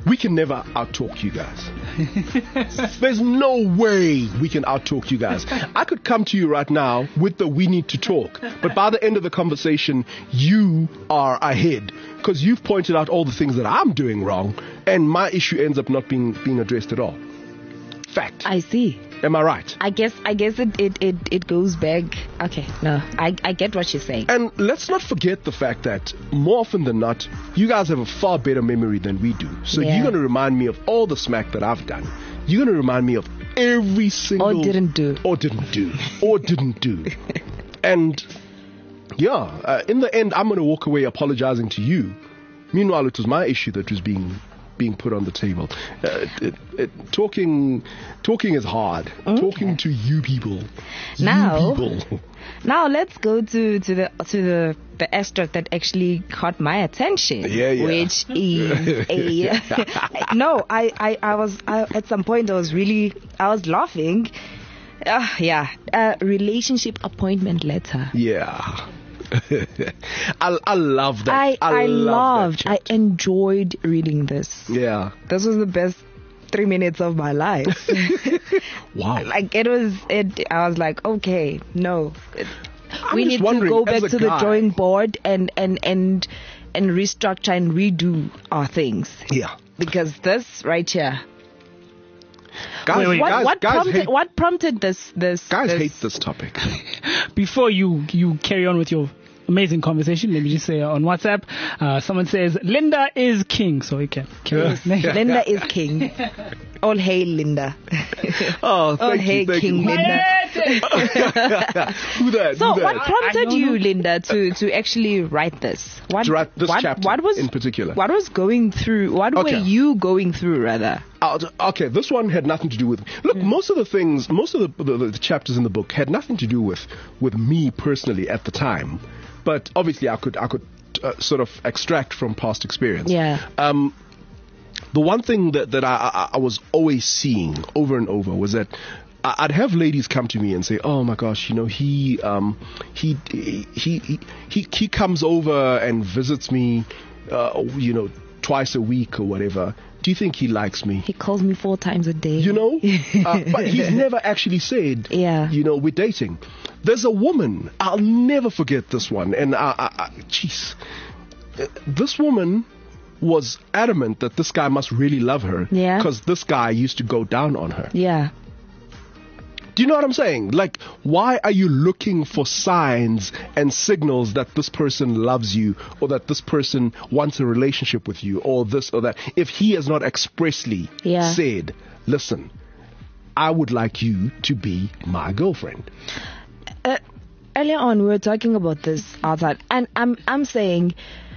We can never outtalk you guys. There's no way we can outtalk you guys. I could come to you right now with the we need to talk, but by the end of the conversation, you are ahead because you've pointed out all the things that I'm doing wrong, and my issue ends up not being addressed at all. Fact. I see. Am I right? I guess it goes back. Okay, no, I get what you're saying. And let's not forget the fact that more often than not, you guys have a far better memory than we do. So you're going to remind me of all the smack that I've done. You're going to remind me of every single... Or didn't do. And yeah, in the end, I'm going to walk away apologizing to you. Meanwhile, it was my issue that was being put on the table. Talking is hard. Okay. Talking to you people. Now let's go to the aspect that actually caught my attention. Which is I was at some point I was laughing. Relationship appointment letter. Yeah. I love that. I enjoyed reading this. Yeah. This was the best 3 minutes of my life. Wow. Like I was like, okay, no. We need to go back to the drawing board and restructure and redo our things. Yeah. Because this right here. Guys, what prompted this? Guys hate this topic. Before you carry on with your amazing conversation, let me just say on WhatsApp, someone says Linda is king, so we can carry his name. Linda is king. All hail Linda. Oh, thank you, King Linda. Who that? What prompted you, Linda, to actually write this? To write this chapter in particular. What was going through? What were you going through, rather? Okay, this one had nothing to do with... Look, most of the chapters in the book had nothing to do with me personally at the time. But obviously I could sort of extract from past experience. Yeah. The one thing that I was always seeing over and over was that I'd have ladies come to me and say, "Oh my gosh, he comes over and visits me, twice a week or whatever. Do you think he likes me? He calls me 4 times a day. But he's never actually said, we're dating." There's a woman, I'll never forget this one, and this woman was adamant that this guy must really love her because this guy used to go down on her. Yeah. Do you know what I'm saying? Like, why are you looking for signs and signals that this person loves you or that this person wants a relationship with you or this or that if he has not expressly said, listen, I would like you to be my girlfriend? Earlier on, we were talking about this outside, and I'm saying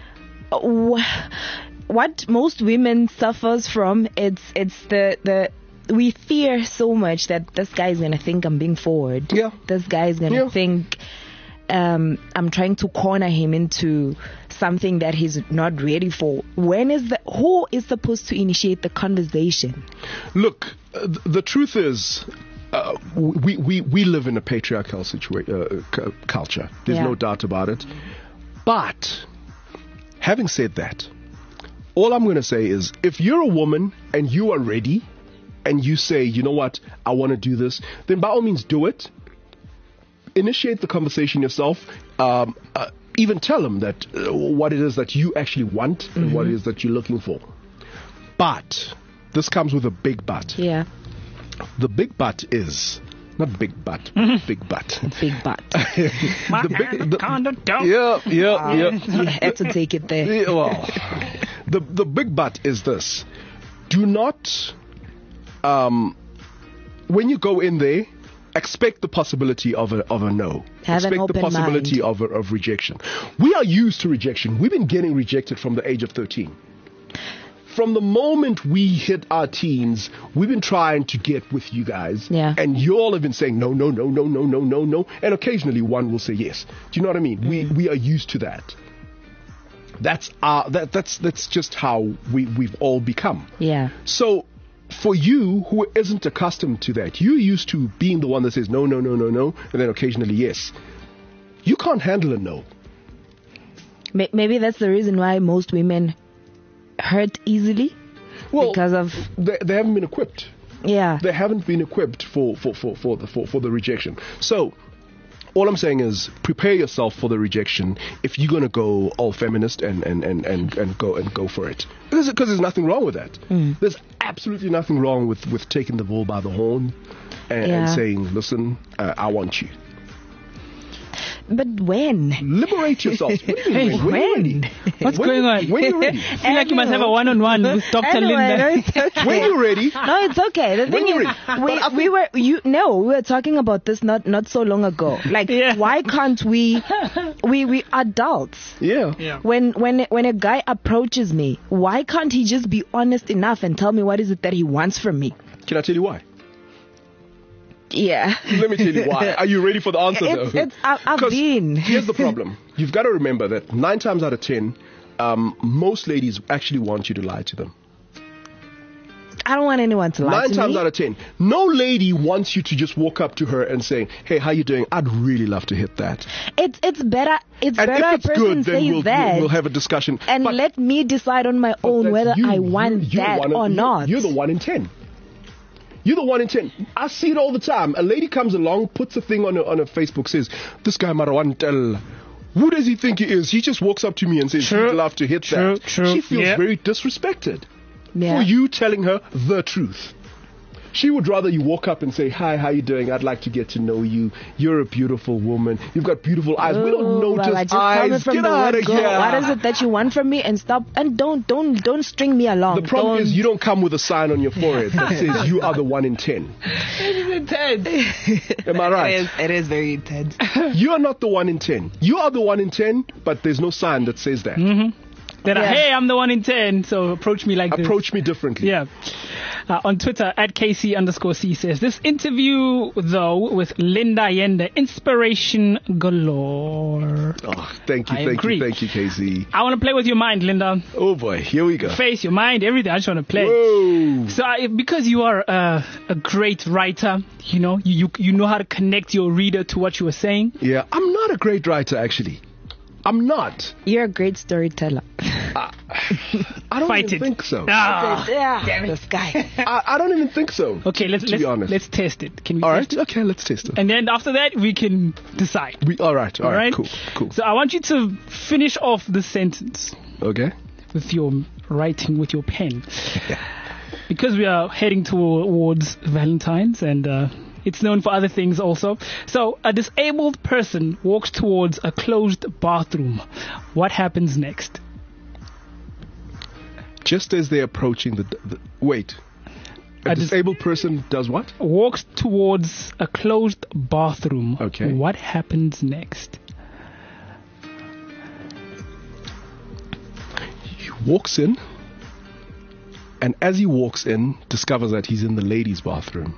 what most women suffers from, it's the we fear so much that this guy is going to think I'm being forward. Yeah. This guy is going to think I'm trying to corner him into something that he's not ready for. Who is supposed to initiate the conversation? Look, the truth is, we live in a patriarchal culture. There's no doubt about it. But having said that, all I'm going to say is, if you're a woman and you are ready, and you say, you know what, I want to do this, then by all means do it. Initiate the conversation yourself. Even tell them that what it is that you actually want and what it is that you're looking for. But this comes with a big but. Yeah. The big but is not big but, big but. Big but. Yeah. You had to take it there. Yeah, well, the big but is this: do not. When you go in there, expect the possibility of a no. Expect the possibility of rejection. We are used to rejection. We've been getting rejected from the age of 13. From the moment we hit our teens, we've been trying to get with you guys. Yeah. And you all have been saying no. And occasionally one will say yes. Do you know what I mean? We are used to that. That's just how we've all become. Yeah. So, for you who isn't accustomed to that, you're used to being the one that says no, and then occasionally yes. You can't handle a no. Maybe that's the reason why most women hurt easily. Well, because of they haven't been equipped. Yeah. They haven't been equipped for the rejection. So all I'm saying is prepare yourself for the rejection if you're going to go all feminist and go for it. Because there's nothing wrong with that. There's absolutely nothing wrong with taking the bull by the horn and saying, listen, I want you. But when? Liberate yourself. Hey, when? What's going on? When you're ready. I feel like you must have a one-on-one with Dr. Linda. Okay. When you're ready. No, it's okay. The thing is, we were talking about this not so long ago. Like, why can't we adults? Yeah. When a guy approaches me, why can't he just be honest enough and tell me what is it that he wants from me? Can I tell you why? Yeah. Let me tell you why. Are you ready for the answer, though? I've been. Here's the problem. You've got to remember that 9 times out of 10, most ladies actually want you to lie to them. I don't want anyone to lie to me. 9 times out of 10. No lady wants you to just walk up to her and say, hey, how you doing? I'd really love to hit that. It's better. It's and better if it's a person good, then says that. we'll have a discussion. And let me decide on my own whether I want that or not. You're the 1 in 10. You're the 1 in 10. I see it all the time. A lady comes along, puts a thing on her Facebook, says, this guy Marawantel, who does he think he is? He just walks up to me and says, he'd love to hit that. She feels very disrespected for you telling her the truth. She would rather you walk up and say, hi, how you doing? I'd like to get to know you. You're a beautiful woman. You've got beautiful eyes. We don't notice eyes. Get out of here. What is it that you want from me? And stop. And don't string me along. The problem is you don't come with a sign on your forehead that says you are the 1 in 10. It is intense. Am I right? It is very intense. You are not the 1 in 10. You are the 1 in 10, but there's no sign that says that. Hey, I'm the 1 in 10, so approach me like this. Approach me differently. Yeah. On Twitter, @KC_C says, this interview, though, with Linda Yende, inspiration galore. Oh, thank you, KC. I want to play with your mind, Linda. Oh boy, here we go. Face, your mind, everything. I just want to play. Whoa. So, because you are a great writer, you know how to connect your reader to what you were saying. Yeah, I'm not a great writer, actually. I'm not. You're a great storyteller. I don't even think so. Damn this guy. I don't even think so. Okay, let's be honest. Let's test it. Can we? All right. Okay, let's test it. And then after that, we can decide. All right. Cool. So I want you to finish off the sentence. Okay. With your writing, with your pen. Because we are heading towards Valentine's and. It's known for other things also. So, a disabled person walks towards a closed bathroom. What happens next? Just as they're approaching wait. A disabled person does what? Walks towards a closed bathroom. Okay. What happens next? He walks in, and as he walks in, discovers that he's in the ladies' bathroom.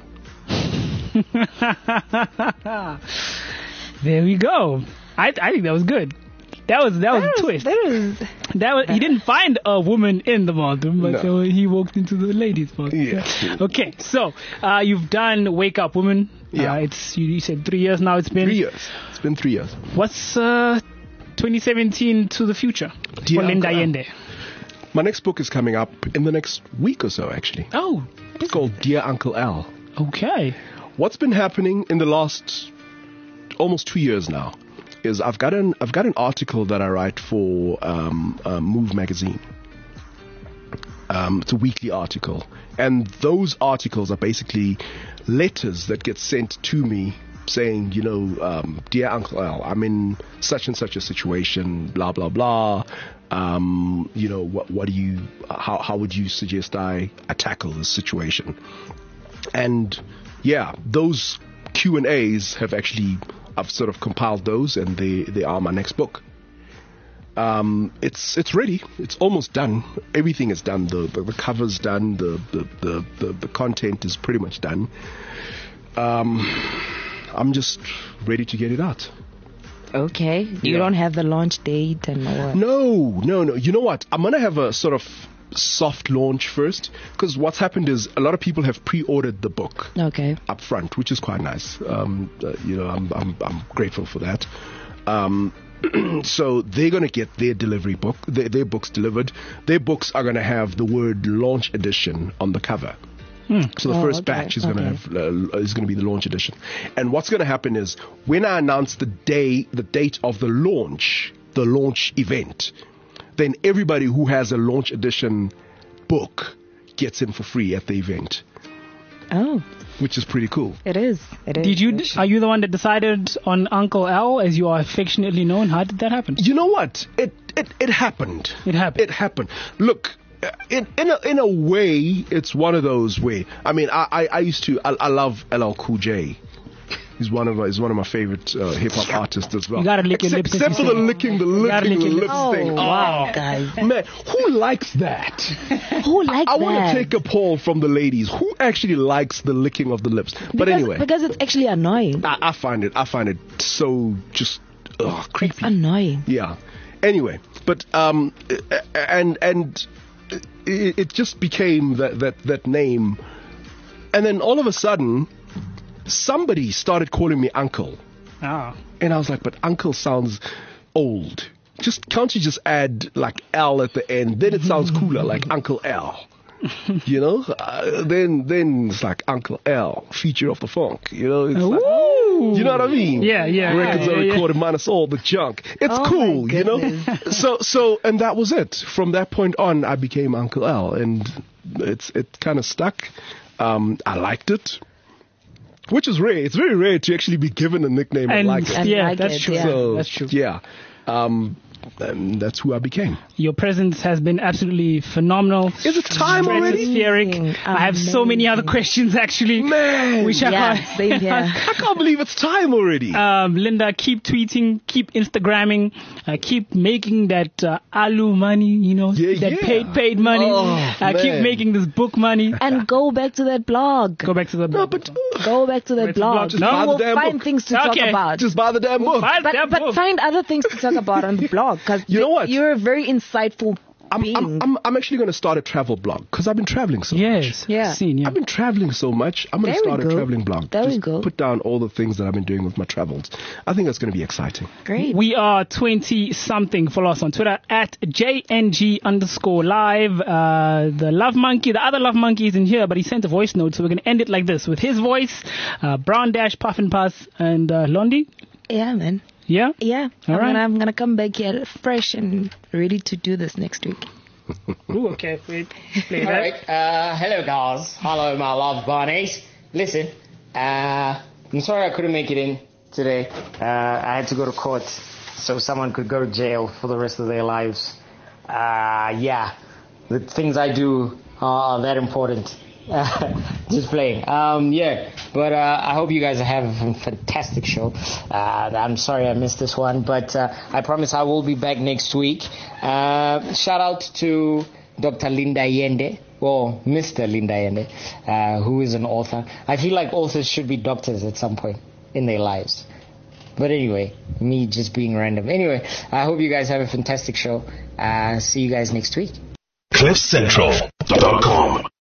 There we go. I think that was good. That was a twist. He didn't find a woman in the bathroom, but he walked into the ladies' bathroom. Yeah. Okay, so you've done Wake Up Woman. Yeah. You said 3 years now. It's been 3 years. It's been 3 years. What's 2017 to the future for Linda Yende? My next book is coming up in the next week or so, actually. Oh, it's called Dear Uncle Al. Okay. What's been happening in the last almost 2 years now is I've got an article that I write for Move magazine. It's a weekly article, and those articles are basically letters that get sent to me saying, dear Uncle Al, I'm in such and such a situation, blah blah blah. What do you? How would you suggest I tackle this situation? And yeah, those Q&As I've sort of compiled those, and they are my next book. It's ready. It's almost done. Everything is done. The cover's done. The content is pretty much done. I'm just ready to get it out. Okay. You don't have the launch date and all? No. You know what? I'm going to have a sort of soft launch first, because what's happened is a lot of people have pre-ordered the book up front, which is quite nice. I'm grateful for that. So they're going to get their delivery book, their books delivered. Their books are going to have the word launch edition on the cover. So the first batch is going to have is going to be the launch edition. And what's going to happen is when I announce the date of the launch event, then everybody who has a launch edition book gets in for free at the event. Oh. Which is pretty cool. It is. Are you the one that decided on Uncle L, as you are affectionately known? How did that happen? You know what? It happened. It happened. Look, in a way, it's one of those where, I mean, I love LL Cool J. He's one of my favorite hip hop artists as well. You gotta lick your lips. Except for the licking the lips thing. Oh, wow, guys. Man, who likes that? Who likes that? I want to take a poll from the ladies. Who actually likes the licking of the lips? But anyway, because it's actually annoying. I find it so just creepy. It's annoying. Yeah. Anyway, but it just became that name, and then all of a sudden, somebody started calling me uncle. Oh. And I was like, but uncle sounds old. Can't you just add like L at the end? Then it sounds cooler, like Uncle L. You know? Then it's like Uncle L, feature of the funk. You know? It's like, you know what I mean? Yeah. Records are recorded minus all the junk. It's cool, you know? So, and that was it. From that point on, I became Uncle L, and it kind of stuck. I liked it. Which is rare. It's very rare to actually be given a nickname and like it. Yeah, that's true. Yeah. So, that's true. Yeah. And that's who I became. Your presence has been absolutely phenomenal. Is it time already? Stratospheric. I have so many other questions actually. Man. Which Same here. I can't believe it's time already. Linda, keep tweeting, keep Instagramming, keep making that alu money, you know, paid money. Keep making this book money. And go back to that blog. Go back to the blog. Go back to that blog. Just buy the damn find book. things to talk about. Just buy the damn book. But find other things to talk about on the blog, because you know what? You're a very insightful being. I'm actually going to start a travel blog because I've been traveling so much. Yes. Yeah. I've been traveling so much. I'm going to start a traveling blog. There we go. Put down all the things that I've been doing with my travels. I think that's going to be exciting. Great. We are 20-something. Follow us on Twitter at JNG_live. The other Love Monkey is in here, but he sent a voice note, so we're going to end it like this with his voice, Brown Dash, Puff and Pass, and Londi. Yeah, man. Yeah? Yeah. All right. I'm gonna come back here fresh and ready to do this next week. Ooh, okay. Play that. All right. Hello, guys. Hello, my love bunnies. Listen, I'm sorry I couldn't make it in today. I had to go to court so someone could go to jail for the rest of their lives. Yeah, the things I do are that important. Just playing. But I hope you guys have a fantastic show. I'm sorry I missed this one, but I promise I will be back next week. Shout out to Dr. Linda Yende, or Mr. Linda Yende, who is an author. I feel like authors should be doctors at some point in their lives. But anyway, me just being random. Anyway, I hope you guys have a fantastic show. See you guys next week. CliffCentral.com